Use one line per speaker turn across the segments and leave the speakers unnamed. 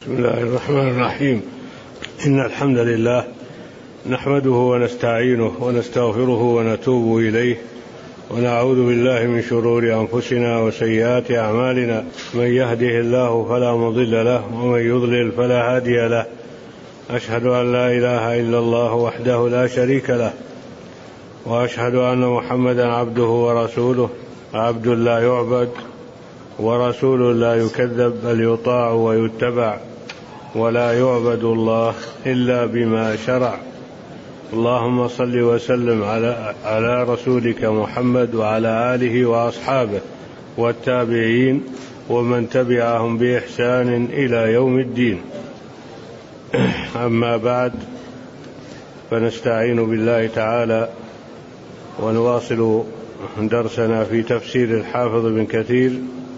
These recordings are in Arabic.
بسم الله الرحمن الرحيم. إن الحمد لله نحمده ونستعينه ونستغفره ونتوب إليه، ونعوذ بالله من شرور أنفسنا وسيئات أعمالنا. من يهده الله فلا مضل له، ومن يضلل فلا هادي له. أشهد أن لا إله إلا الله وحده لا شريك له، وأشهد أن محمدا عبده ورسوله، عبد لا يعبد ورسول لا يكذب، بل يطاع ويتبع، ولا يعبد الله إلا بما شرع. اللهم صل وسلم على رسولك محمد وعلى آله وأصحابه والتابعين ومن تبعهم بإحسان إلى يوم الدين. أما بعد، فنستعين بالله تعالى ونواصل درسنا في تفسير الحافظ ابن كثير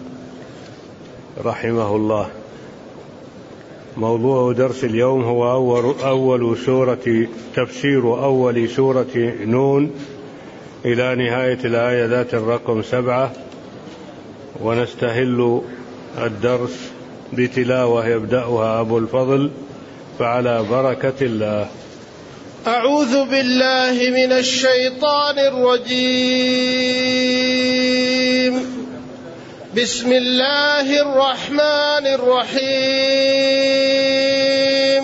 رحمه الله. موضوع درس اليوم هو تفسير أول سورة نون إلى نهاية الآية ذات الرقم 7، ونستهل الدرس بتلاوة يبدأها أبو الفضل، فعلى بركة الله.
أعوذ بالله من الشيطان الرجيم. بسم الله الرحمن الرحيم.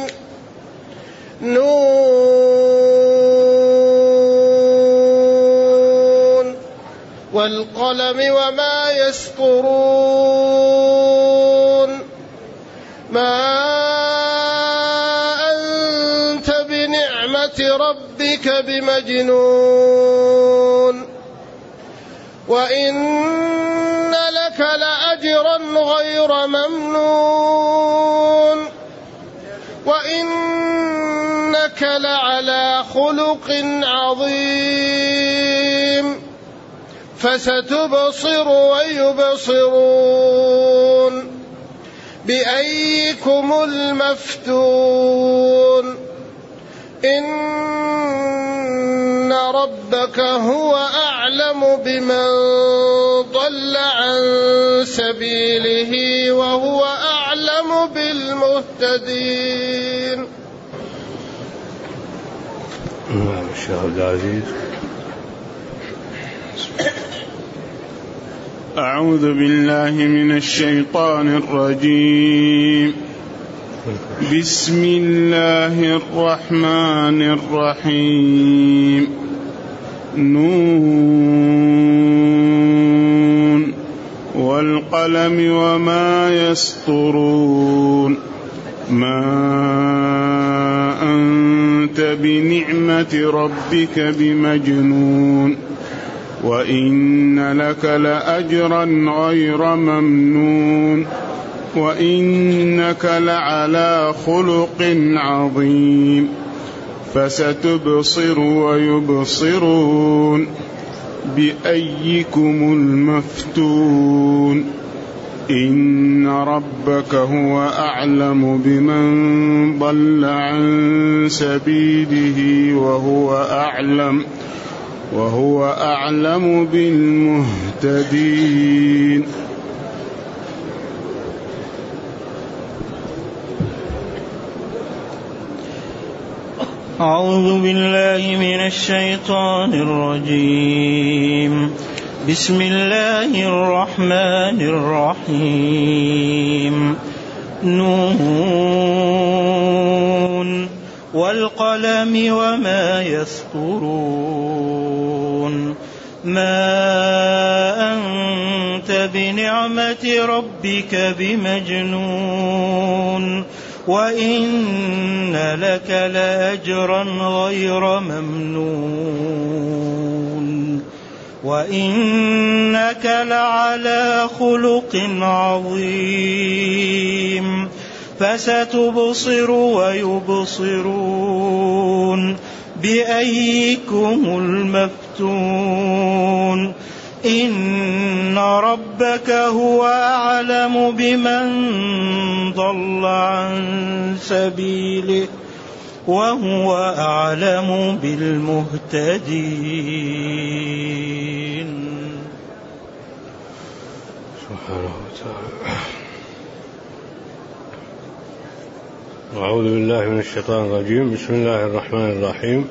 نون والقلم وما يسطرون. ما أنت بنعمة ربك بمجنون، وإن لك لأجرا غير ممنون، وإنك لعلى خلق عظيم. فستبصر ويبصرون بأيكم المفتون. إن ربك هو أعلم بمن ضل عن سبيله وهو أعلم بالمهتدين.
الشيخ عبد العزيز.
أعوذ بالله من الشيطان الرجيم. بسم الله الرحمن الرحيم. نون والقلم وما يسطرون. ما أنت بنعمة ربك بمجنون، وإن لك لأجرا غير ممنون، وإنك لعلى خلق عظيم. فستبصر ويبصرون بأيكم المفتون. إن ربك هو أعلم بمن ضل عن سبيله وهو أعلم بالمهتدين.
أعوذ بالله من الشيطان الرجيم. بسم الله الرحمن الرحيم. نون والقلم وما يسطرون. ما أنت بنعمة ربك بمجنون، وإن لك لأجرا غير ممنون، وإنك لعلى خلق عظيم. فستبصر ويبصرون بأيكم المفتون. إن ربك هو أعلم بمن ضل عن سبيله وهو أعلم بالمهتدين.
سبحانه وتعالى. أعوذ بالله من الشيطان الرجيم. بسم الله الرحمن الرحيم.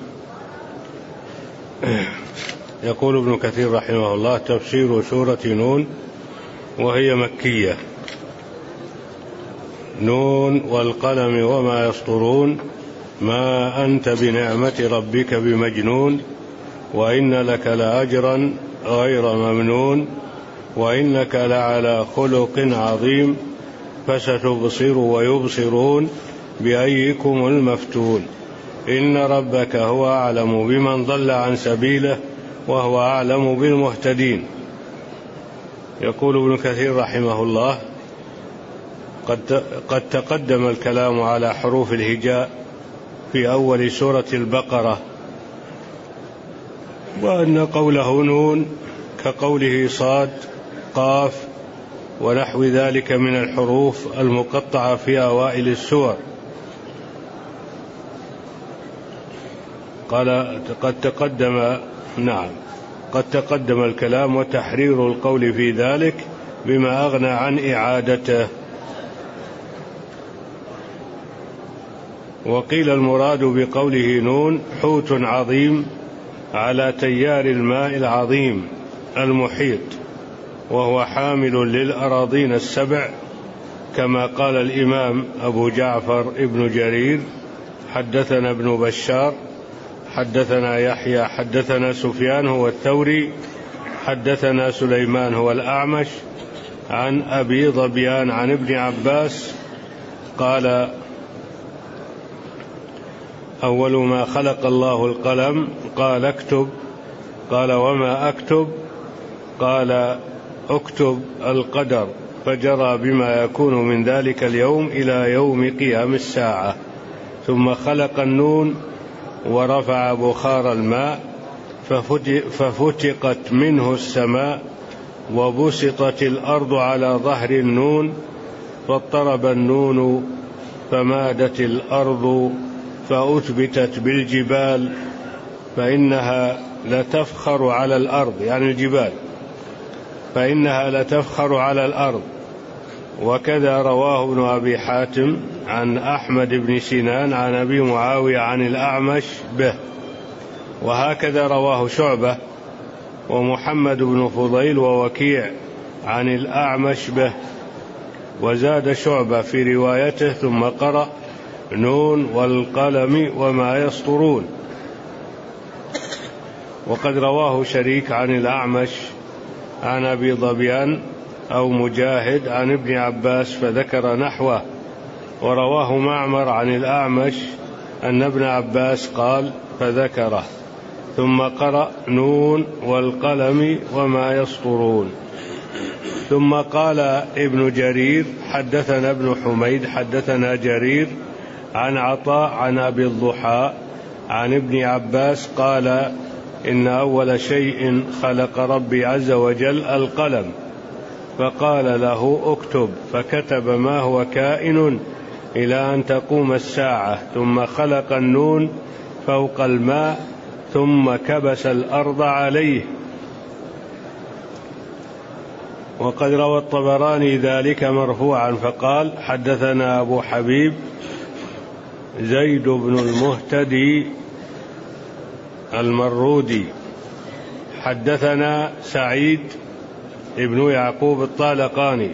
يقول ابن كثير رحمه الله: تفسير سورة نون وهي مكية. نون والقلم وما يسطرون ما أنت بنعمة ربك بمجنون وإن لك لأجرا غير ممنون وإنك لعلى خلق عظيم فستبصر ويبصرون بأيكم المفتون إن ربك هو أعلم بمن ضل عن سبيله وهو أعلم بالمهتدين. يقول ابن كثير رحمه الله: قد تقدم الكلام على حروف الهجاء في أول سورة البقرة، وأن قوله نون كقوله صاد قاف ونحو ذلك من الحروف المقطعة في أوائل السور. قال قد تقدم الكلام وتحرير القول في ذلك بما أغنى عن إعادته. وقيل المراد بقوله نون حوت عظيم على تيار الماء العظيم المحيط، وهو حامل للأراضين السبع، كما قال الإمام أبو جعفر ابن جرير: حدثنا ابن بشار حدثنا يحيى حدثنا سفيان هو الثوري حدثنا سليمان هو الأعمش عن أبي ظبيان عن ابن عباس قال: أول ما خلق الله القلم قال اكتب، قال وما أكتب؟ قال اكتب القدر، فجرى بما يكون من ذلك اليوم إلى يوم قيام الساعة. ثم خلق النون ورفع بخار الماء ففتقت منه السماء وبسطت الأرض على ظهر النون فاضطرب النون فمادت الأرض فأثبتت بالجبال فإنها لتفخر على الأرض، يعني الجبال فإنها لتفخر على الأرض. وكذا رواه ابن أبي حاتم عن أحمد بن سنان عن أبي معاوية عن الأعمش به، وهكذا رواه شعبة ومحمد بن فضيل ووكيع عن الأعمش به. وزاد شعبة في روايته: ثم قرأ نون والقلم وما يسطرون. وقد رواه شريك عن الأعمش عن أبي ظبيان أو مجاهد عن ابن عباس فذكر نحوه. ورواه معمر عن الأعمش أن ابن عباس قال فذكره. ثم قرأ نون والقلم وما يسطرون. ثم قال ابن جرير: حدثنا ابن حميد حدثنا جرير عن عطاء عن أبي الضحى عن ابن عباس قال: إن أول شيء خلق ربي عز وجل القلم، فقال له اكتب، فكتب ما هو كائن إلى أن تقوم الساعة. ثم خلق النون فوق الماء ثم كبس الأرض عليه. وقد روى الطبراني ذلك مرفوعا فقال: حدثنا أبو حبيب زيد بن المهتدي المرودي حدثنا سعيد ابن يعقوب الطالقاني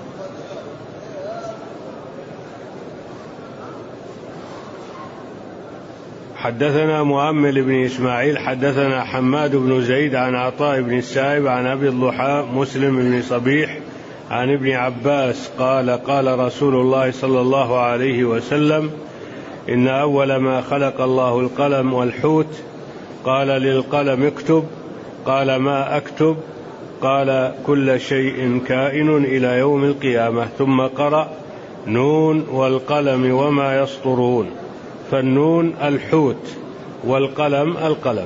حدثنا مؤمل بن إسماعيل حدثنا حماد بن زيد عن عطاء بن السائب عن أبي الضحى مسلم بن صبيح عن ابن عباس قال: قال رسول الله صلى الله عليه وسلم: إن أول ما خلق الله القلم والحوت، قال للقلم اكتب، قال ما أكتب؟ قال كل شيء كائن إلى يوم القيامة. ثم قرأ نون والقلم وما يسطرون، فالنون الحوت والقلم القلم.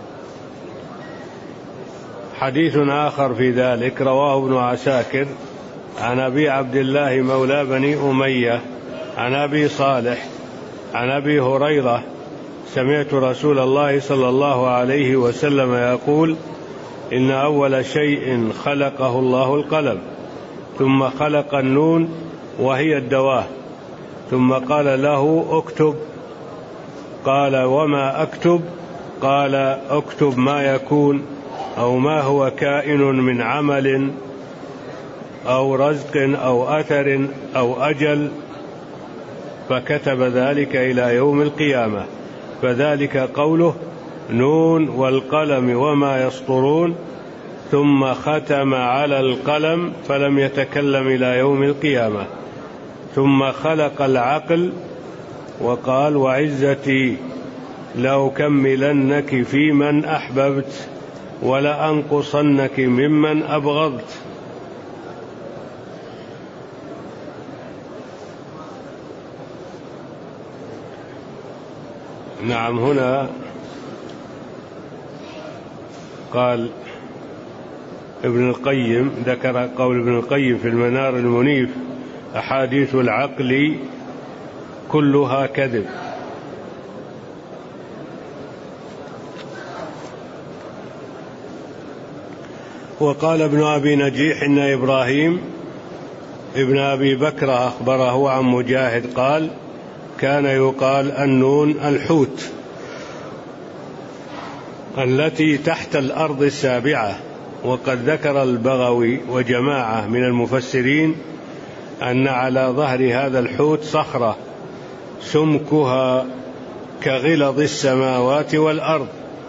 حديث آخر في ذلك رواه ابن عساكر عن أبي عبد الله مولى بني أمية عن أبي صالح عن أبي هريرة: سمعت رسول الله صلى الله عليه وسلم يقول: إن أول شيء خلقه الله القلم، ثم خلق النون وهي الدواه، ثم قال له اكتب. قال وما أكتب؟ قال اكتب ما يكون أو ما هو كائن من عمل أو رزق أو أثر أو أجل، فكتب ذلك إلى يوم القيامة. فذلك قوله نون والقلم وما يسطرون، ثم ختم على القلم فلم يتكلم إلى يوم القيامة. ثم خلق العقل وقال وعزتي لأكملنك في من أحببت ولأنقصنك ممن أبغضت. نعم، هنا قال ابن القيم، ذكر قول ابن القيم في المنار المنيف أحاديث العقل كلها كذب. وقال ابن أبي نجيح إن إبراهيم ابن أبي بكر أخبره عن مجاهد قال كان يقال النون الحوت التي تحت الأرض السابعة. وقد ذكر البغوي وجماعة من المفسرين أن على ظهر هذا الحوت صخرة سمكها كغلظ السماوات والأرض،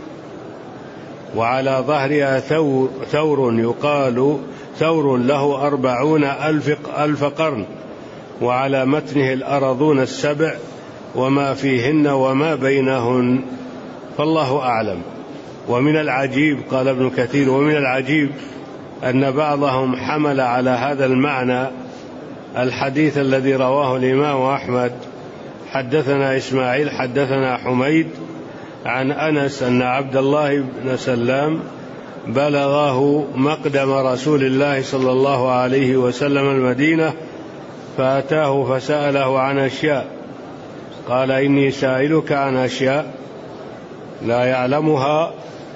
وعلى ظهرها ثور يقال ثور له 40,000 قرن، وعلى متنه الأرضون السبع وما فيهن وما بينهن، فالله أعلم. ومن العجيب، قال ابن كثير، ومن العجيب أن بعضهم حمل على هذا المعنى الحديث الذي رواه الإمام أحمد حدثنا إسماعيل حدثنا حميد عن أنس أن عبد الله بن سلام بلغه مقدم رسول الله صلى الله عليه وسلم المدينة، فأتاه فسأله عن أشياء، قال إني سائلك عن أشياء لا يعلمها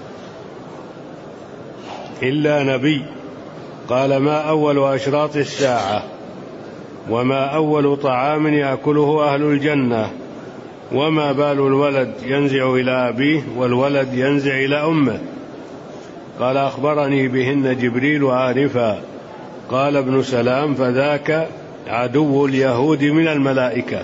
إلا نبي. قال ما أول أشراط الساعة، وما أول طعام يأكله أهل الجنة، وما بال الولد ينزع إلى أبيه والولد ينزع إلى أمه. قال أخبرني بهن جبريل آنفا. قال ابن سلام فذاك عدو اليهود من الملائكة.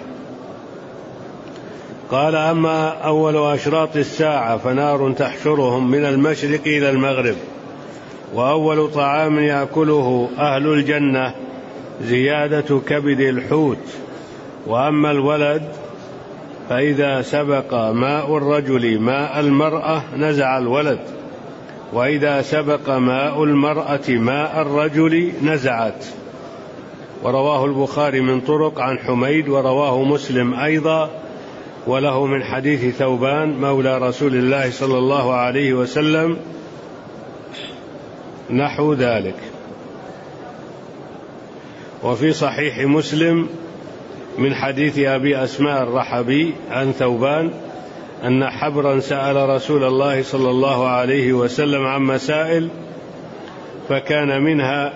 قال أما أول أشراط الساعة فنار تحشرهم من المشرق إلى المغرب، وأول طعام يأكله أهل الجنة زيادة كبد الحوت، وأما الولد فإذا سبق ماء الرجل ماء المرأة نزع الولد، وإذا سبق ماء المرأة ماء الرجل نزعت. ورواه البخاري من طرق عن حميد، ورواه مسلم أيضا وله من حديث ثوبان مولى رسول الله صلى الله عليه وسلم نحو ذلك. وفي صحيح مسلم من حديث أبي أسماء الرحبي عن ثوبان أن حبرا سأل رسول الله صلى الله عليه وسلم عن مسائل، فكان منها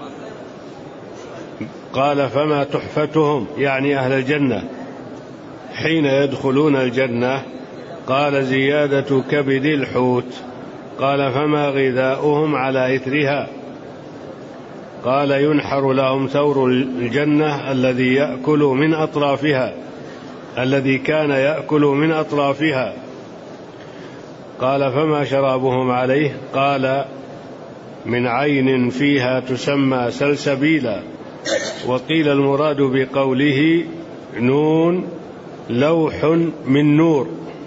قال فما تحفتهم، يعني أهل الجنة حين يدخلون الجنة؟ قال زيادة كبد الحوت. قال فما غذاؤهم على إثرها؟ قال ينحر لهم ثور الجنة الذي يأكل من أطرافها، الذي كان يأكل من أطرافها. قال فما شرابهم عليه؟ قال من عين فيها تسمى سلسبيلا. وقيل المراد بقوله نون لوح من نور.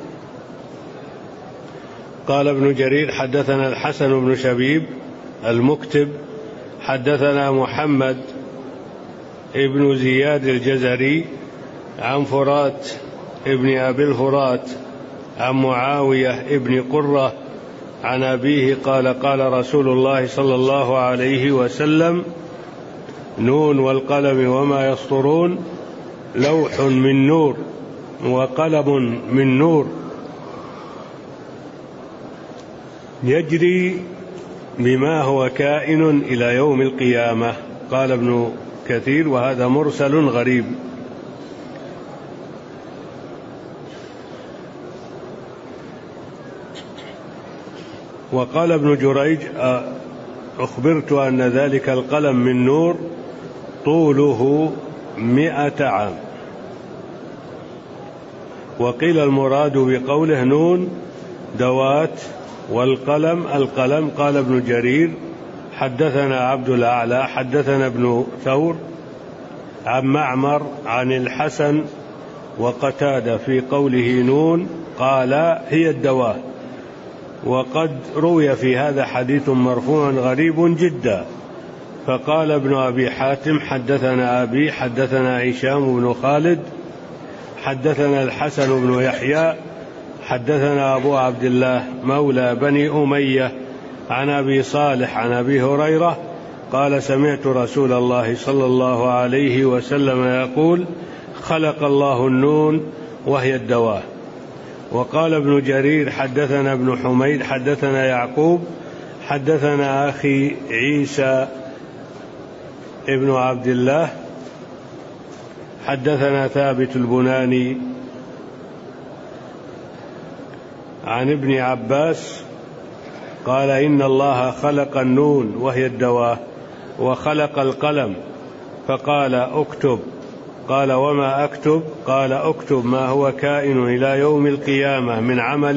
قال ابن جرير حدثنا الحسن بن شبيب المكتب حدثنا محمد ابن زياد الجزري عن فرات ابن أبي الفرات عن معاوية ابن قرة عن أبيه قال قال رسول الله صلى الله عليه وسلم نون والقلم وما يسطرون لوح من نور وقلم من نور يجري بما هو كائن إلى يوم القيامة. قال ابن كثير وهذا مرسل غريب. وقال ابن جريج أخبرت أن ذلك القلم من نور طوله 100 عام. وقيل المراد بقوله نون دوات والقلم القلم. قال ابن جرير حدثنا عبد الأعلى حدثنا ابن ثور عن معمر عن الحسن وقتادة في قوله نون قال هي الدواة. وقد روي في هذا حديث مرفوع غريب جدا. فقال ابن أبي حاتم حدثنا أبي حدثنا هشام بن خالد حدثنا الحسن بن يحيى حدثنا أبو عبد الله مولى بني أمية عن أبي صالح عن أبي هريرة قال سمعت رسول الله صلى الله عليه وسلم يقول خلق الله النون وهي الدواة. وقال ابن جرير حدثنا ابن حميد حدثنا يعقوب حدثنا أخي عيسى ابن عبد الله حدثنا ثابت البناني عن ابن عباس قال إن الله خلق النون وهي الدواة وخلق القلم فقال اكتب. قال وما أكتب؟ قال اكتب ما هو كائن إلى يوم القيامة من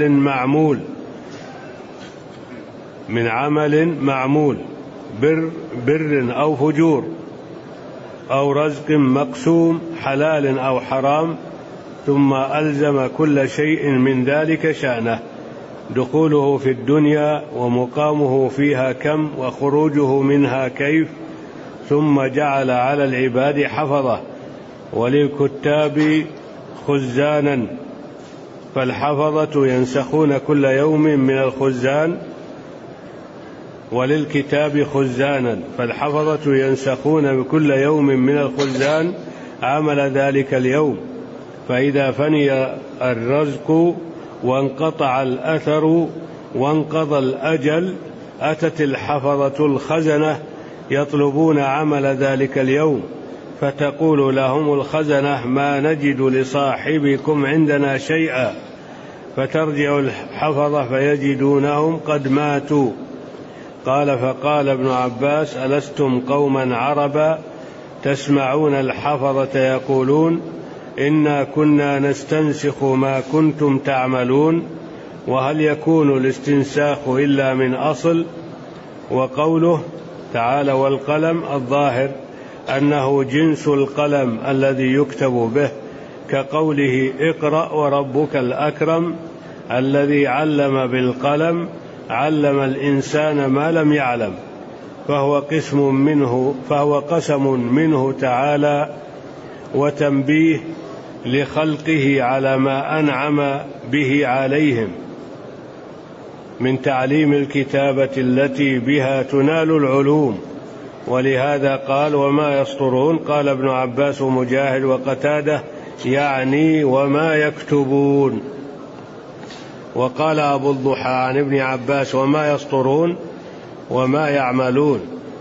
عمل معمول بر أو فجور أو رزق مقسوم حلال أو حرام ثم ألزم كل شيء من ذلك شأنه دخوله في الدنيا ومقامه فيها كم وخروجه منها كيف ثم جعل على العباد حفظة وللكتاب خزانا فالحفظة ينسخون كل يوم من الخزان وللكتاب خزانا فالحفظة ينسخون كل يوم من الخزان عمل ذلك اليوم فإذا فني الرزق وانقطع الأثر وانقضى الأجل أتت الحفظة الخزنة يطلبون عمل ذلك اليوم فتقول لهم الخزنة ما نجد لصاحبكم عندنا شيئا فترجع الحفظة فيجدونهم قد ماتوا. قال فقال ابن عباس ألستم قوما عربا تسمعون الحفظة يقولون إنا كنا نستنسخ ما كنتم تعملون وهل يكون الاستنساخ إلا من أصل. وقوله تعالى والقلم الظاهر أنه جنس القلم الذي يكتب به كقوله اقرأ وربك الأكرم الذي علم بالقلم علم الإنسان ما لم يعلم فهو قسم منه تعالى وتنبيه لخلقه على ما أنعم به عليهم من تعليم الكتابة التي بها تنال العلوم. ولهذا قال وما يسطرون. قال ابن عباس ومجاهد وقتادة يعني وما يكتبون. وقال أبو الضحى عن ابن عباس وما يسطرون وما يعملون.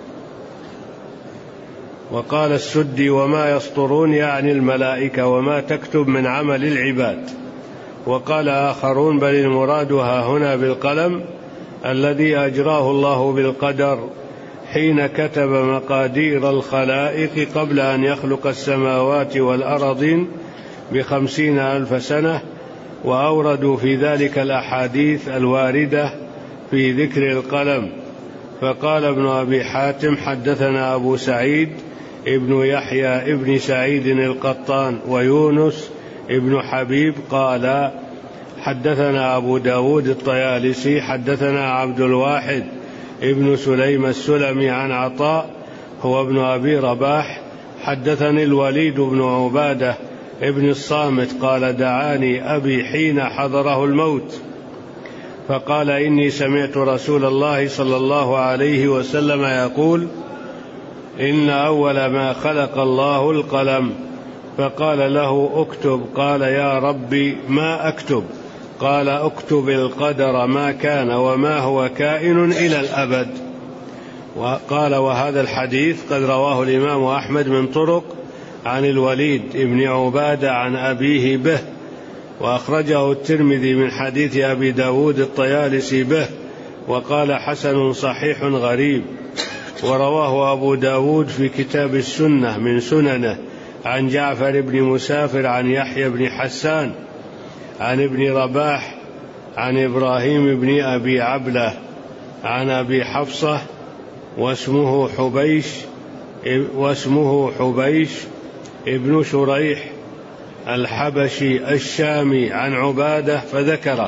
وقال السدي وما يسطرون يعني الملائكة وما تكتب من عمل العباد. وقال آخرون بل المراد هنا بالقلم الذي أجراه الله بالقدر حين كتب مقادير الخلائق قبل أن يخلق السماوات والأرضين ب50,000 سنة. وأوردوا في ذلك الأحاديث الواردة في ذكر القلم. فقال ابن أبي حاتم حدثنا أبو سعيد ابن يحيى ابن سعيد القطان ويونس ابن حبيب قال حدثنا أبو داود الطيالسي حدثنا عبد الواحد ابن سليم السلمي عن عطاء هو ابن أبي رباح حدثني الوليد بن عبادة ابن الصامت قال دعاني أبي حين حضره الموت فقال إني سمعت رسول الله صلى الله عليه وسلم يقول إن أول ما خلق الله القلم فقال له اكتب. قال يا ربي ما أكتب؟ قال اكتب القدر ما كان وما هو كائن إلى الأبد. وقال وهذا الحديث قد رواه الإمام أحمد من طرق عن الوليد ابن عبادة عن أبيه به وأخرجه الترمذي من حديث أبي داود الطيالسي به وقال حسن صحيح غريب. ورواه أبو داود في كتاب السنة من سننه عن جعفر بن مسافر عن يحيى بن حسان عن ابن رباح عن إبراهيم بن أبي عبلة عن أبي حفصة واسمه حبيش ابن شريح الحبشي الشامي عن عبادة فذكره.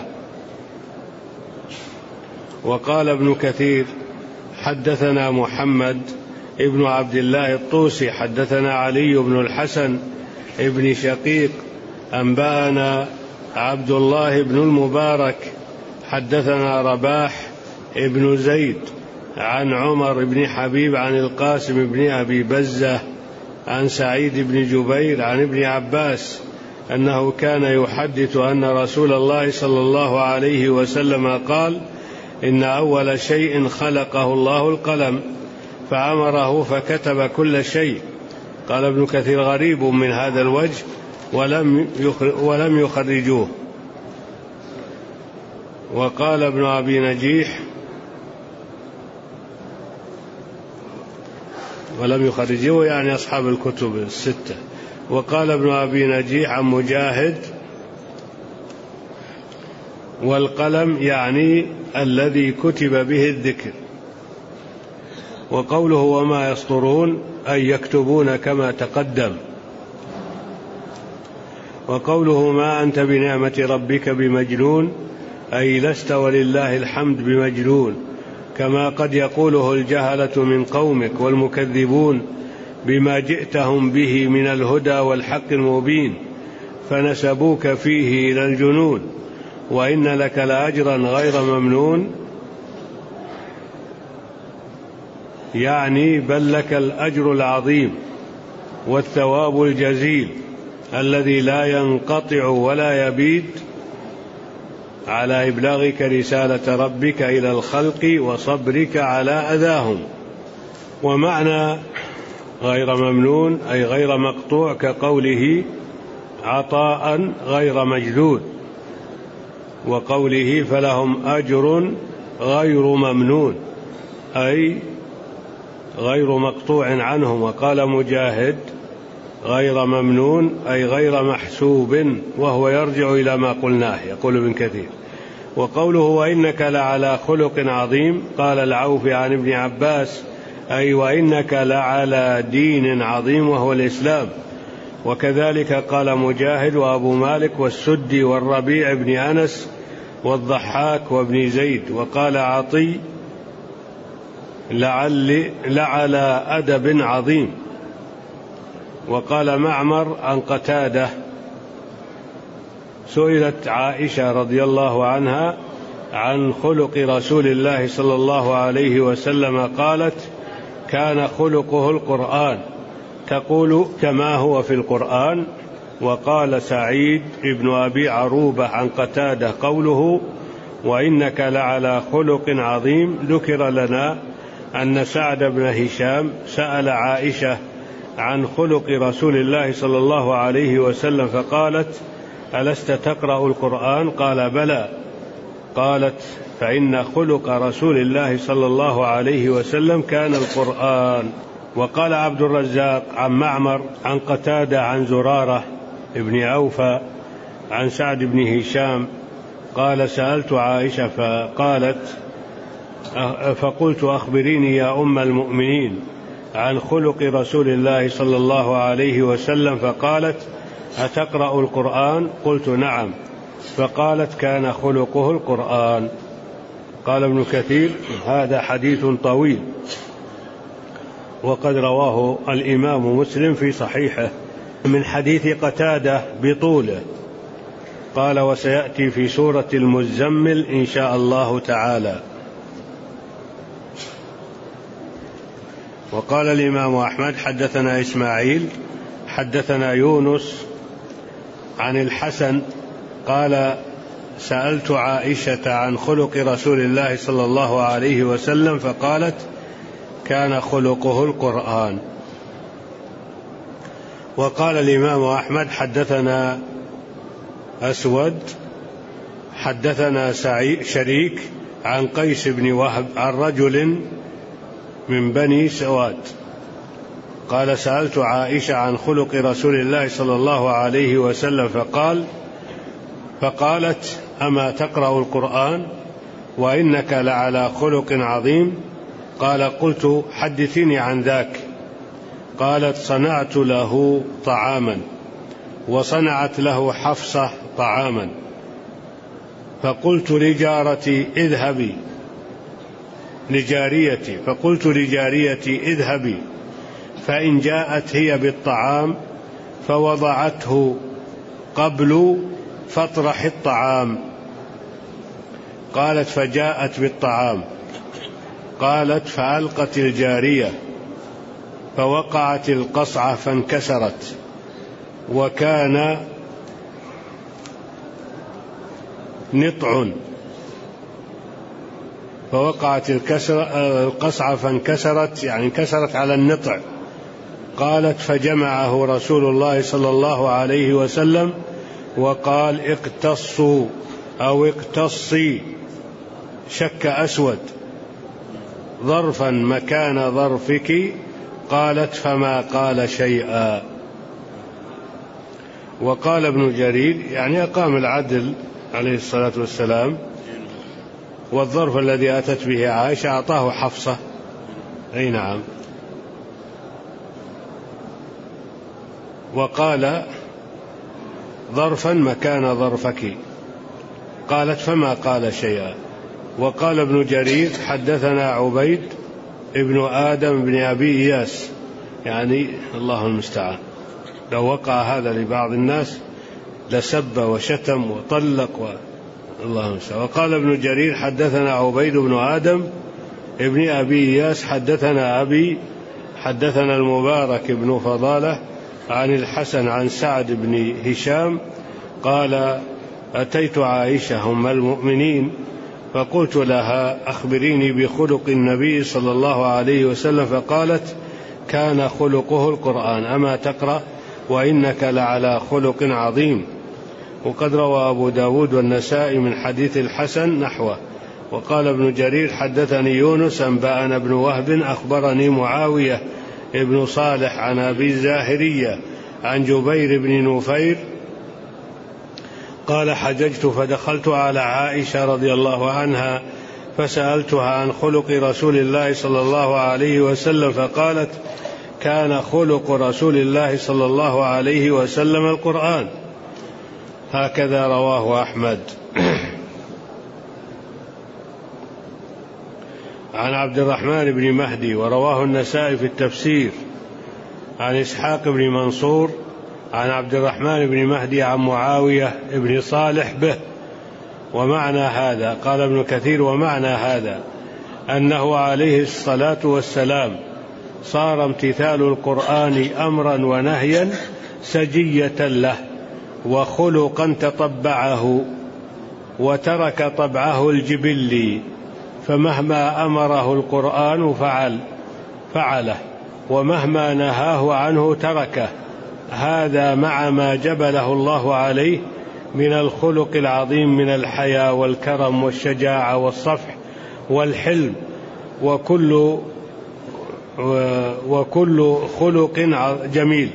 وقال ابن كثير حدثنا محمد ابن عبد الله الطوسي حدثنا علي بن الحسن ابن شقيق أنبأنا عبد الله بن المبارك حدثنا رباح ابن زيد عن عمر بن حبيب عن القاسم بن أبي بزة عن سعيد بن جبير عن ابن عباس أنه كان يحدث أن رسول الله صلى الله عليه وسلم قال: إن أول شيء خلقه الله القلم فأمره فكتب كل شيء. قال ابن كثير غريب من هذا الوجه ولم يخرجوه. وقال ابن أبي نجيح ولم يخرجوه يعني أصحاب الكتب الستة. وقال ابن أبي نجيح عن مجاهد: والقلم يعني الذي كتب به الذكر. وقوله وما يسطرون أي يكتبون كما تقدم. وقوله ما أنت بنعمة ربك بمجنون أي لست ولله الحمد بمجنون، كما قد يقوله الجهلة من قومك والمكذبون بما جئتهم به من الهدى والحق المبين فنسبوك فيه إلى الجنون، وإن لك لأجرا غير ممنون، يعني بل لك الأجر العظيم والثواب الجزيل الذي لا ينقطع ولا يبيد على إبلاغك رسالة ربك إلى الخلق وصبرك على أذاهم. ومعنى غير ممنون أي غير مقطوع كقوله عطاء غير مجدود، وقوله فلهم أجر غير ممنون أي غير مقطوع عنهم. وقال مجاهد غير ممنون أي غير محسوب، وهو يرجع إلى ما قلناه. يقول ابن كثير: وقوله وإنك لعلى خلق عظيم قال العوفي عن ابن عباس أي وإنك لعلى دين عظيم وهو الإسلام. وكذلك قال مجاهد وأبو مالك والسدي والربيع بن أنس والضحاك وابن زيد. وقال عطي لعلى أدب عظيم. وقال معمر عن قتادة سئلت عائشة رضي الله عنها عن خلق رسول الله صلى الله عليه وسلم قالت كان خلقه القرآن، تقول كما هو في القرآن. وقال سعيد بن أبي عروبة عن قتادة قوله وإنك لعلى خلق عظيم ذكر لنا أن سعد بن هشام سأل عائشة عن خلق رسول الله صلى الله عليه وسلم فقالت ألست تقرأ القرآن؟ قال بلى. قالت فإن خلق رسول الله صلى الله عليه وسلم كان القرآن. وقال عبد الرزاق عن معمر عن قتادة عن زرارة ابن أوفى عن سعد بن هشام قال سألت عائشة فقلت أخبريني يا أم المؤمنين عن خلق رسول الله صلى الله عليه وسلم، فقالت أتقرأ القرآن؟ قلت نعم. فقالت كان خلقه القرآن. قال ابن كثير هذا حديث طويل وقد رواه الإمام مسلم في صحيحه من حديث قتادة بطوله. قال وسيأتي في سورة المزمل إن شاء الله تعالى. وقال الإمام أحمد حدثنا إسماعيل حدثنا يونس عن الحسن قال سألت عائشة عن خلق رسول الله صلى الله عليه وسلم فقالت كان خلقه القرآن. وقال الإمام أحمد حدثنا أسود حدثنا شريك عن قيس بن وهب عن رجل من بني سواد قال سألت عائشة عن خلق رسول الله صلى الله عليه وسلم فقالت أما تقرأ القرآن وإنك لعلى خلق عظيم؟ قال قلت حدثيني عن ذاك. قالت صنعت له طعاما وصنعت له حفصة طعاما فقلت لجاريتي اذهبي فإن جاءت هي بالطعام فوضعته قبل فاطرح الطعام. قالت فجاءت بالطعام. قالت فألقت الجارية فوقعت القصعة فانكسرت وكان نطع، فوقعت القصعة فانكسرت يعني انكسرت على النطع. قالت فجمعه رسول الله صلى الله عليه وسلم وقال اقتصوا أو اقتصي شك أسود ظرفا مكان ظرفك. قالت فما قال شيئا. وقال ابن جرير يعني أقام العدل عليه الصلاة والسلام، والظرف الذي أتت به عائشة أعطاه حفصة. أي نعم. وقال ظرفا مكان ظرفك. قالت فما قال شيئا. وقال ابن جرير حدثنا عبيد ابن آدم بن أبي إياس، يعني الله المستعان، لو وقع هذا لبعض الناس لسب وشتم وطلق الله المستعان. وقال ابن جرير حدثنا عبيد بن آدم ابن أبي إياس حدثنا أبي حدثنا المبارك بن فضالة عن الحسن عن سعد بن هشام قال أتيت عائشة أم المؤمنين فقلت لها أخبريني بخلق النبي صلى الله عليه وسلم، فقالت كان خلقه القرآن أما تقرأ وإنك لعلى خلق عظيم. وقد روى أبو داود والنسائي من حديث الحسن نحوه. وقال ابن جرير حدثني يونس أنبأنا بن وهب أخبرني معاوية ابن صالح عن أبي الزاهرية عن جبير بن نفير قال حججت فدخلت على عائشة رضي الله عنها فسألتها عن خلق رسول الله صلى الله عليه وسلم، فقالت كان خلق رسول الله صلى الله عليه وسلم القرآن. هكذا رواه أحمد. عن عبد الرحمن بن مهدي ورواه النسائي في التفسير عن إسحاق بن منصور عن عبد الرحمن بن مهدي عن معاوية بن صالح به. ومعنى هذا قال ابن كثير ومعنى هذا أنه عليه الصلاة والسلام صار امتثال القرآن أمرا ونهيا سجية له وخلقا تطبعه وترك طبعه الجبلي، فمهما أمره القرآن فعله ومهما نهاه عنه تركه. هذا مع ما جبله الله عليه من الخلق العظيم من الحياء والكرم والشجاعة والصفح والحلم وكل خلق جميل.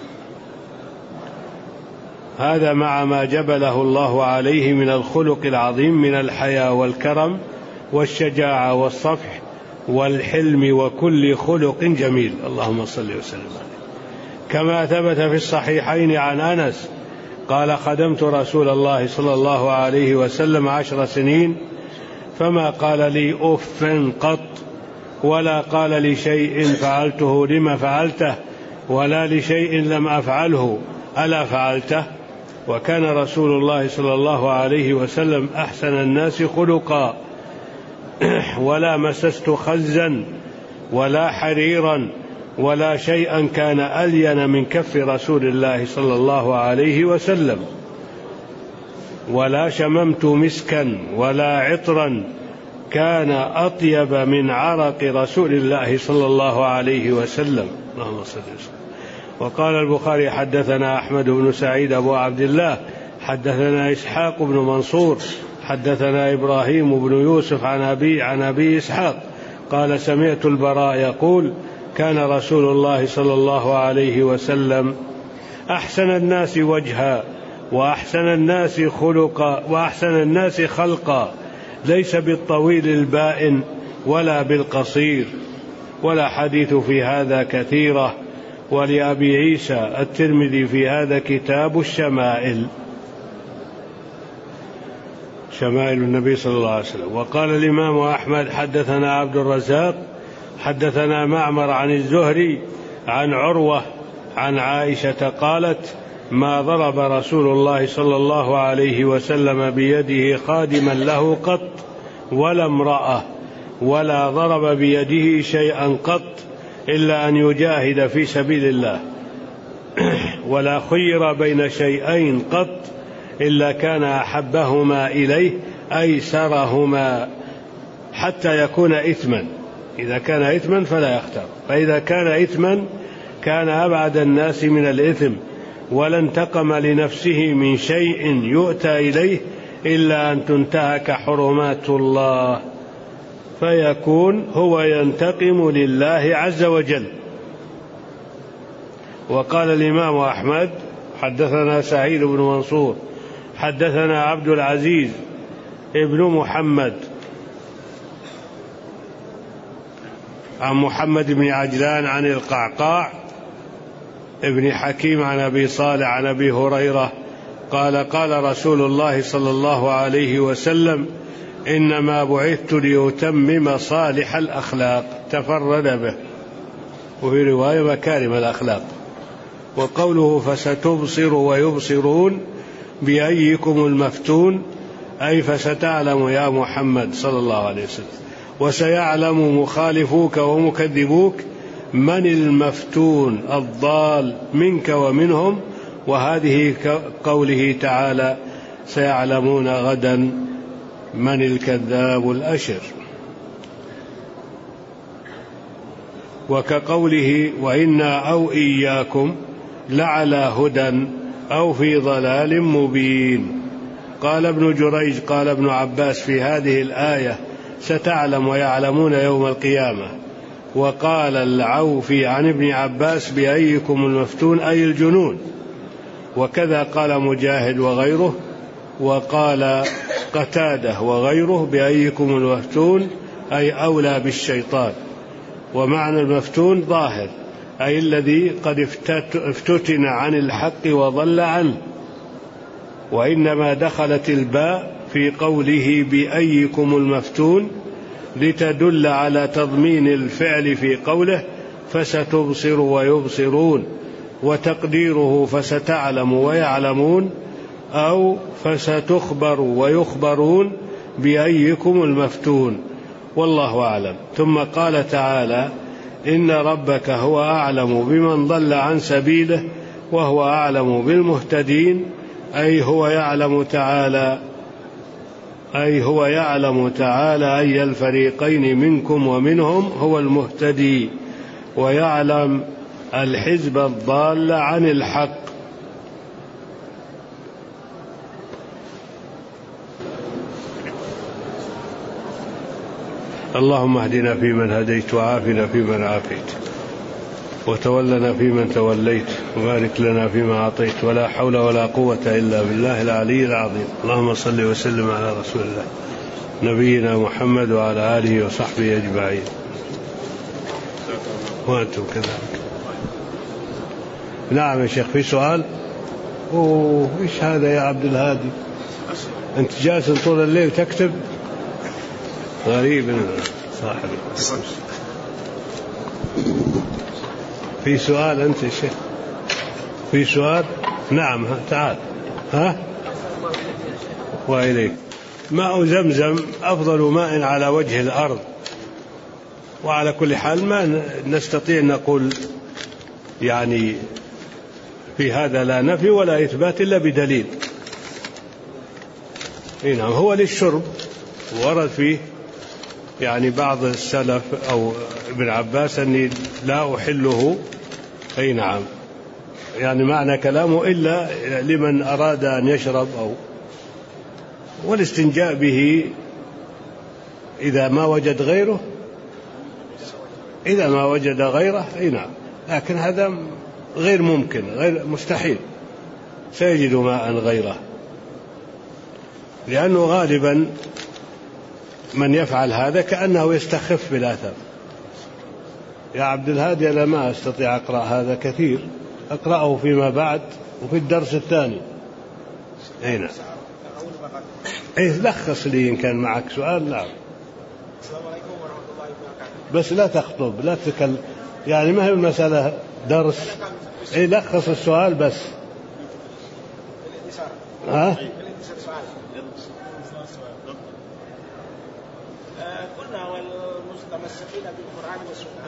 هذا مع ما جبله الله عليه من الخلق العظيم من الحياء والكرم والشجاعة والصفح والحلم وكل خلق جميل. اللهم صل وسلم عليه. كما ثبت في الصحيحين عن أنس قال خدمت رسول الله صلى الله عليه وسلم 10 سنين فما قال لي أف قط ولا لي لي شيء فعلته لما فعلته ولا لشيء لم أفعله ألا فعلته. وكان رسول الله صلى الله عليه وسلم أحسن الناس خلقا ولا مسست خزا ولا حريرا ولا شيئا كان ألين من كف رسول الله صلى الله عليه وسلم ولا شممت مسكا ولا عطرا كان أطيب من عرق رسول الله صلى الله عليه وسلم. اللهم صل وسلم. وقال البخاري حدثنا أحمد بن سعيد أبو عبد الله حدثنا إسحاق بن منصور حدثنا إبراهيم بن يوسف عن أبي إسحاق قال سمعت البراء يقول كان رسول الله صلى الله عليه وسلم أحسن الناس وجها وأحسن الناس خلقا وأحسن الناس خلقا، ليس بالطويل البائن ولا بالقصير. ولا حديث في هذا كثيرة. ولأبي عيسى الترمذي في هذا كتاب الشمائل، شمائل النبي صلى الله عليه وسلم. وقال الإمام أحمد حدثنا عبد الرزاق حدثنا معمر عن الزهري عن عروة عن عائشة قالت ما ضرب رسول الله صلى الله عليه وسلم بيده خادما له قط ولا امرأة، ولا ضرب بيده شيئا قط إلا أن يجاهد في سبيل الله، ولا خير بين شيئين قط إلا كان أحبهما إليه أيسرهما حتى يكون إثما. إذا كان إثما فلا يختار، فإذا كان إثما كان أبعد الناس من الإثم، ولا انتقم لنفسه من شيء يؤتى إليه إلا أن تنتهك حرمات الله، فيكون هو ينتقم لله عز وجل. وقال الإمام أحمد حدثنا سعيد بن منصور حدثنا عبد العزيز ابن محمد عن محمد بن عجلان عن القعقاع ابن حكيم عن أبي صالح عن أبي هريرة قال قال رسول الله صلى الله عليه وسلم إنما بعثت لأتمم صالح الأخلاق، تفرد به، وفي رواية مكارم الأخلاق. وقوله فستبصر ويبصرون بأيكم المفتون، أي فستعلم يا محمد صلى الله عليه وسلم وسيعلم مخالفوك ومكذبوك من المفتون الضال منك ومنهم. وهذه قوله تعالى سيعلمون غدا من الكذاب الأشر. وكقوله وإنا أو إياكم لعلى هدى أو في ضلال مبين. قال ابن جريج قال ابن عباس في هذه الآية ستعلم ويعلمون يوم القيامة. وقال العوفي عن ابن عباس بأيكم المفتون أي الجنون. وكذا قال مجاهد وغيره. وقال قتادة وغيره بأيكم المفتون أي أولى بالشيطان. ومعنى المفتون ظاهر، أي الذي قد افتتن عن الحق وضل عنه. وإنما دخلت الباء في قوله بأيكم المفتون لتدل على تضمين الفعل في قوله فستبصر ويبصرون، وتقديره فستعلم ويعلمون، أو فستخبر ويخبرون بأيكم المفتون، والله أعلم. ثم قال تعالى إن ربك هو أعلم بمن ضل عن سبيله وهو أعلم بالمهتدين، أي هو يعلم تعالى أي الفريقين منكم ومنهم هو المهتدي، ويعلم الحزب الضال عن الحق. اللهم اهدنا فيمن هديت وعافنا فيمن عافيت وتولنا فيمن توليت وبارك لنا فيما أعطيت ولا حول ولا قوة إلا بالله العلي العظيم. اللهم صل وسلم على رسول الله نبينا محمد وعلى آله وصحبه أجمعين. وأنتم كذلك. نعم يا شيخ في سؤال. إيش هذا يا عبد الهادي؟ أنت جالس طول الليل تكتب؟ غريب صاحبي. في سؤال أنت يا شيخ؟ في سؤال؟ نعم تعال. وإليك. ماء زمزم أفضل ماء على وجه الأرض، وعلى كل حال ما نستطيع نقول يعني في هذا لا نفي ولا إثبات إلا بدليل. نعم هو للشرب، ورد فيه يعني بعض السلف أو ابن عباس أني لا أحله. أي نعم، يعني معنى كلامه إلا لمن أراد أن يشرب والاستنجاء به إذا ما وجد غيره، إذا ما وجد غيره أي نعم، لكن هذا غير ممكن، غير مستحيل سيجد ماء غيره، لأنه غالبا من يفعل هذا كأنه يستخف بالآثار. يا عبد الهادي أنا ما أستطيع أقرأ هذا كثير، أقرأه فيما بعد وفي الدرس الثاني. أي نعم. إيه لخص لي إن كان معك سؤال. نعم.
السلام عليكم ورحمة الله وبركاته.
بس لا تخطب، لا تتكلم، يعني ما هي المسألة درس. إيه لخص السؤال بس. ها؟
قلنا والمتمسكين بالقرآن والسنة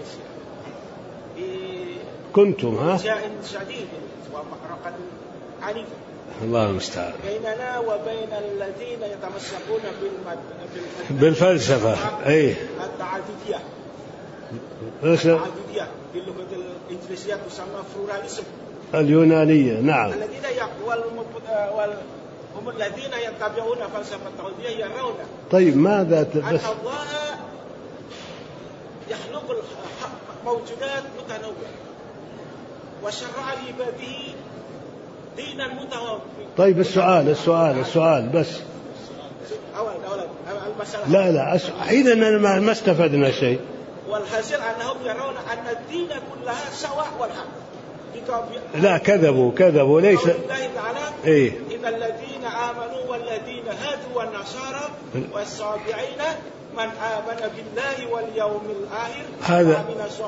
كنتم ها؟
شديد ومحرقا عنيفا.
الله المستعان.
بيننا وبين الذين يتمسكون
بالفلسفة. أي
التعددية. باللغة الإنجليزية تسمى فلوراليزم.
اليونانية. نعم.
الذين هم الذين يتبعون فلسفة التعددية يرون.
طيب ماذا
أن الله يخلق موجودات متنوعة وشرع لعباده دينا متوافق.
طيب السؤال بس. لا إذا ما استفدنا شيء.
والحاصل أنهم يرون أن الدين كلها سواء والحق.
لا كذبوا ليس. إيه.
إن الذين آمنوا والذين هادوا والنصارى والصابعين من آمن بالله واليوم الآخر
هذا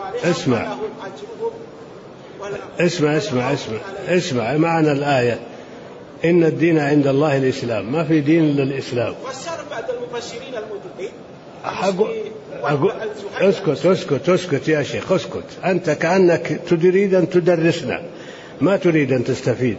اسمع معنى الآية. إن الدين عند الله الإسلام، ما في دين إلا الإسلام.
فسر بعد المفسرين المدقين.
اسكت يا شيخ، اسكت. أنت كأنك تريد أن تدرسنا، ما تريد أن تستفيد.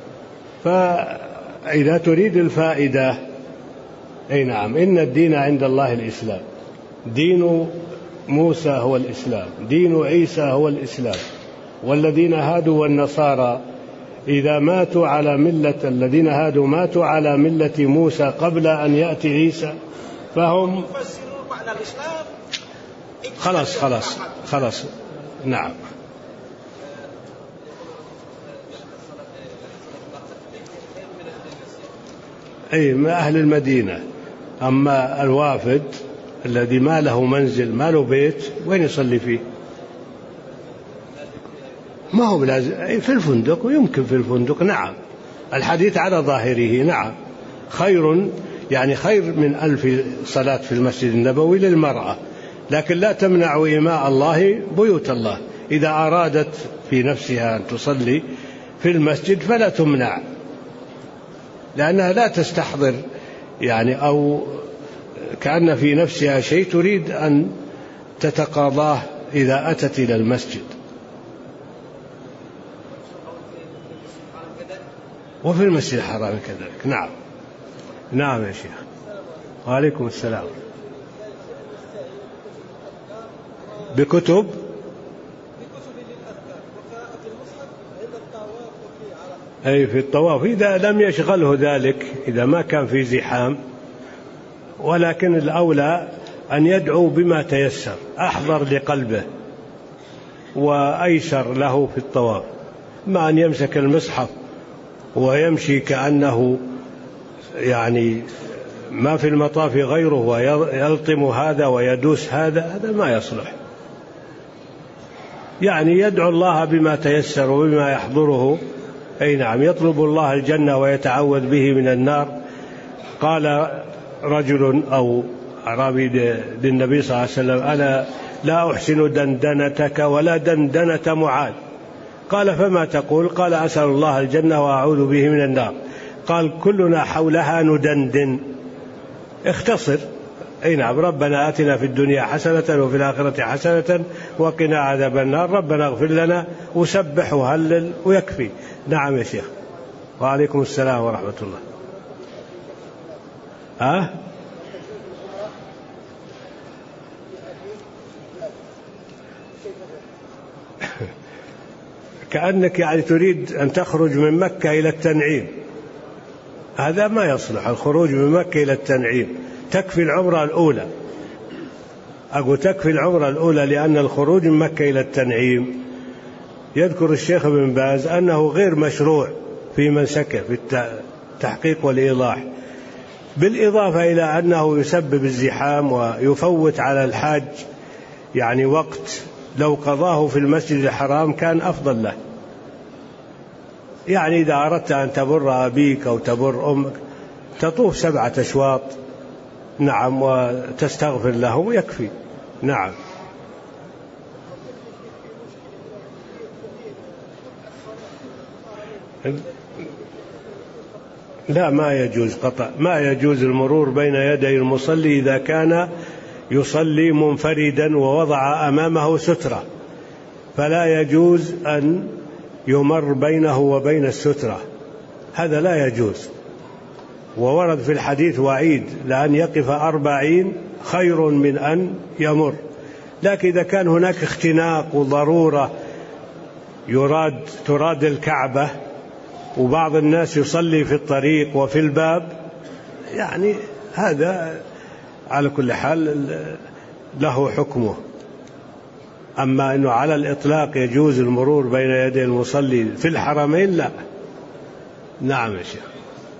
فإذا تريد الفائدة، أي نعم، إن الدين عند الله الإسلام، دين موسى هو الإسلام، دين عيسى هو الإسلام، والذين هادوا والنصارى إذا ماتوا على ملة، الذين هادوا ماتوا على ملة موسى قبل أن يأتي عيسى، فهم خلاص. نعم. أي من أهل المدينة. أما الوافد الذي ما له منزل ما له بيت، وين يصلي فيه؟ ما هو لازم في الفندق، ويمكن في الفندق. نعم، الحديث على ظاهره. نعم، خير من 1000 صلاة في المسجد النبوي للمرأة، لكن لا تمنع إماء الله بيوت الله. إذا أرادت في نفسها أن تصلي في المسجد فلا تمنع، لأنها لا تستحضر أو كأن في نفسها شيء تريد أن تتقاضاه إذا أتت إلى المسجد. وفي المسجد الحرام كذلك. نعم يا شيخ. وعليكم السلام. بكتب أي في الطواف إذا لم يشغله ذلك، إذا ما كان في زحام. ولكن الأولى أن يدعو بما تيسر، أحضر لقلبه وأيسر له في الطواف، ما أن يمسك المصحف ويمشي كأنه ما في المطاف غيره ويلطم هذا ويدوس هذا ما يصلح. يدعو الله بما تيسر وبما يحضره. أي نعم، يطلب الله الجنة ويتعوذ به من النار. قال رجل أو أعرابي للنبي صلى الله عليه وسلم: أنا لا أحسن دندنتك ولا دندنة معاذ. قال: فما تقول؟ قال: أسأل الله الجنة وأعوذ به من النار. قال: كلنا حولها ندندن. اختصر. أي نعم، ربنا آتنا في الدنيا حسنة وفي الآخرة حسنة وقنا عذاب النار، ربنا اغفر لنا، وسبح وهلل ويكفي. نعم يا شيخ. وعليكم السلام ورحمة الله. كأنك تريد أن تخرج من مكة إلى التنعيم. هذا ما يصلح الخروج من مكة إلى التنعيم، تكفي العمرة الأولى. أقول تكفي العمرة الأولى، لأن الخروج من مكة إلى التنعيم يذكر الشيخ ابن باز أنه غير مشروع في منسكه في التحقيق والإيضاح، بالإضافة إلى أنه يسبب الزحام ويفوت على الحاج يعني وقت لو قضاه في المسجد الحرام كان أفضل له. يعني إذا أردت أن تبر أبيك أو تبر أمك تطوف 7 أشواط، نعم، وتستغفر له يكفي. نعم. لا، ما يجوز قطع، ما يجوز المرور بين يدي المصلي إذا كان يصلي منفردا ووضع أمامه سترة، فلا يجوز أن يمر بينه وبين السترة، هذا لا يجوز. وورد في الحديث وعيد لأن يقف 40 خير من أن يمر. لكن إذا كان هناك اختناق وضرورة تراد الكعبة وبعض الناس يصلي في الطريق وفي الباب، يعني هذا على كل حال له حكمه. أما أنه على الإطلاق يجوز المرور بين يدي المصلي في الحرمين لا. نعم يا شيخ.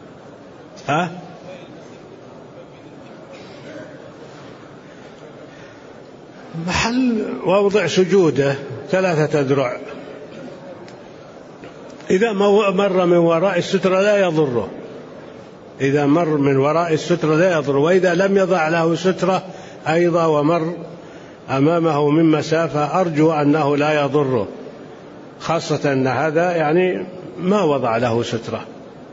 محل ووضع سجوده 3 أذرع، إذا مر من وراء السترة لا يضره، إذا مر من وراء السترة لا يضره. وإذا لم يضع له سترة أيضا ومر أمامه من مسافة أرجو أنه لا يضره، خاصة أن هذا يعني ما وضع له سترة.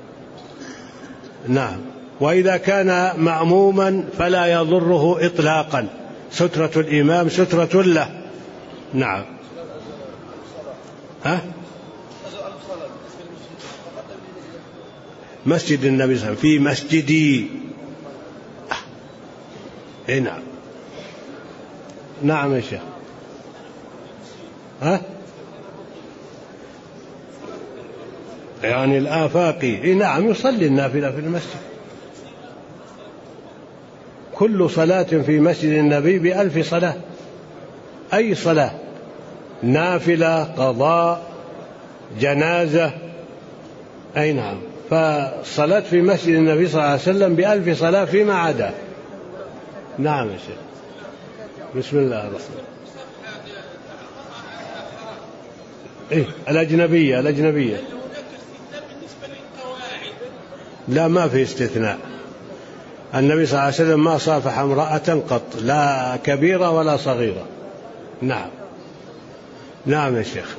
نعم. وإذا كان مأموما فلا يضره إطلاقا، سترة الإمام سترة له. نعم. مسجد النبي صلى الله عليه وسلم في مسجدي. نعم. نعم يا شيخ. يعني الآفاقي. نعم، يصلي النافلة في المسجد، كل صلاة في مسجد النبي ب1000 صلاة، أي صلاة، نافلة، قضاء، جنازة، أي نعم. فالصلاة في مسجد النبي صلى الله عليه وسلم ب1000 صلاة فيما عدا. نعم يا شيخ. بسم الله الرحمن الرحيم. الأجنبية لا، ما في استثناء. النبي صلى الله عليه وسلم ما صافح امرأة قط، لا كبيرة ولا صغيرة. نعم. نعم يا شيخ.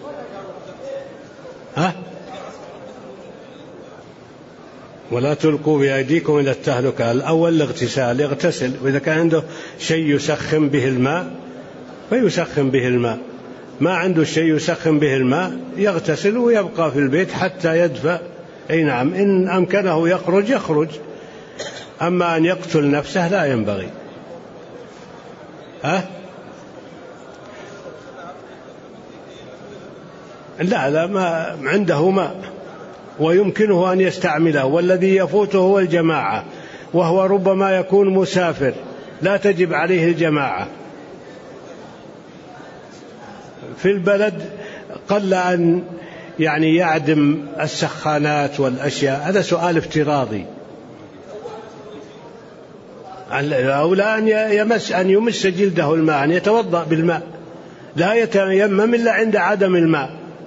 ولا تلقوا بأيديكم إلى التهلكة. الأول الاغتسال، يغتسل، وإذا كان عنده شيء يسخن به الماء فيسخن به الماء، ما عنده شيء يسخن به الماء يغتسل ويبقى في البيت حتى يدفأ. أي نعم. إن أمكنه يخرج، أما أن يقتل نفسه لا ينبغي. لا، ما عنده ماء ويمكنه أن يستعمله، والذي يفوته هو الجماعة، وهو ربما يكون مسافر لا تجب عليه الجماعة في البلد، قل أن يعني يعدم السخانات والأشياء. هذا سؤال افتراضي. أولى أن يمس جلده الماء، أن يتوضأ بالماء، لا يتيمم إلا عند عدم الماء،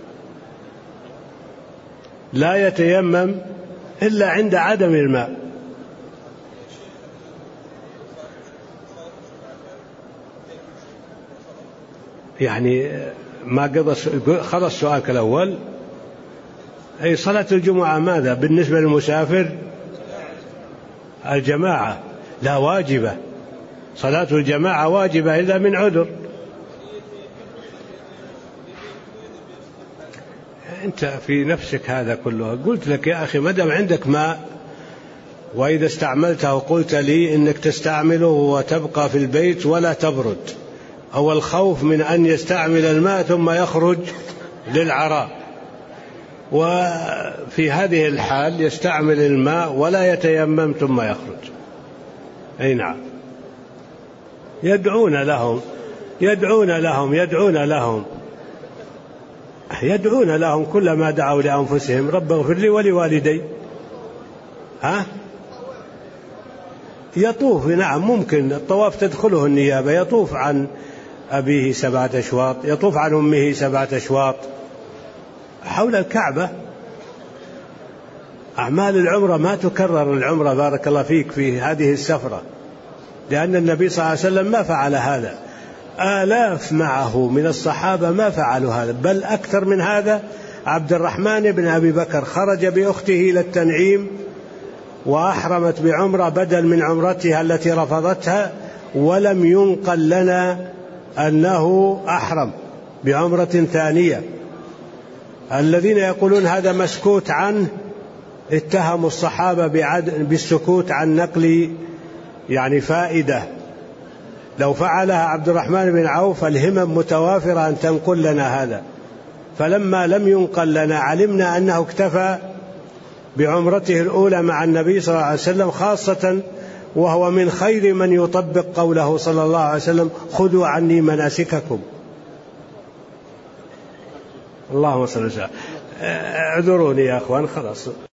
لا يتيمم إلا عند عدم الماء. يعني ما قضى خلص سؤالك الأول. أي صلاة الجمعة ماذا بالنسبة للمسافر؟ الجماعة لا واجبة، صلاة الجماعة واجبة إلا من عذر. أنت في نفسك هذا كله. قلت لك يا أخي مدام عندك ماء، وإذا استعملته قلت لي إنك تستعمله وتبقى في البيت ولا تبرد، أو الخوف من أن يستعمل الماء ثم يخرج للعراء. وفي هذه الحال يستعمل الماء ولا يتيمم ثم يخرج. أي نعم. يدعون لهم كلما دعوا لأنفسهم رب اغفر لي ولوالدي. يطوف، نعم ممكن الطواف تدخله النيابة، يطوف عن أبيه 7 أشواط، يطوف عن أمه 7 أشواط حول الكعبة. أعمال العمرة ما تكرر العمرة بارك الله فيك في هذه السفرة، لأن النبي صلى الله عليه وسلم ما فعل هذا، آلاف معه من الصحابة ما فعلوا هذا، بل أكثر من هذا. عبد الرحمن بن أبي بكر خرج بأخته إلى التنعيم وأحرمت بعمرة بدل من عمرتها التي رفضتها، ولم ينقل لنا أنه أحرم بعمرة ثانية. الذين يقولون هذا مسكوت عنه اتهموا الصحابة بالسكوت عن نقل يعني فائدة. لو فعلها عبد الرحمن بن عوف الهمم متوافرة أن تنقل لنا هذا، فلما لم ينقل لنا علمنا أنه اكتفى بعمرته الأولى مع النبي صلى الله عليه وسلم، خاصة وهو من خير من يطبق قوله صلى الله عليه وسلم خذوا عني مناسككم. اللهم صل وسلم. اعذروني يا أخوان خلاص.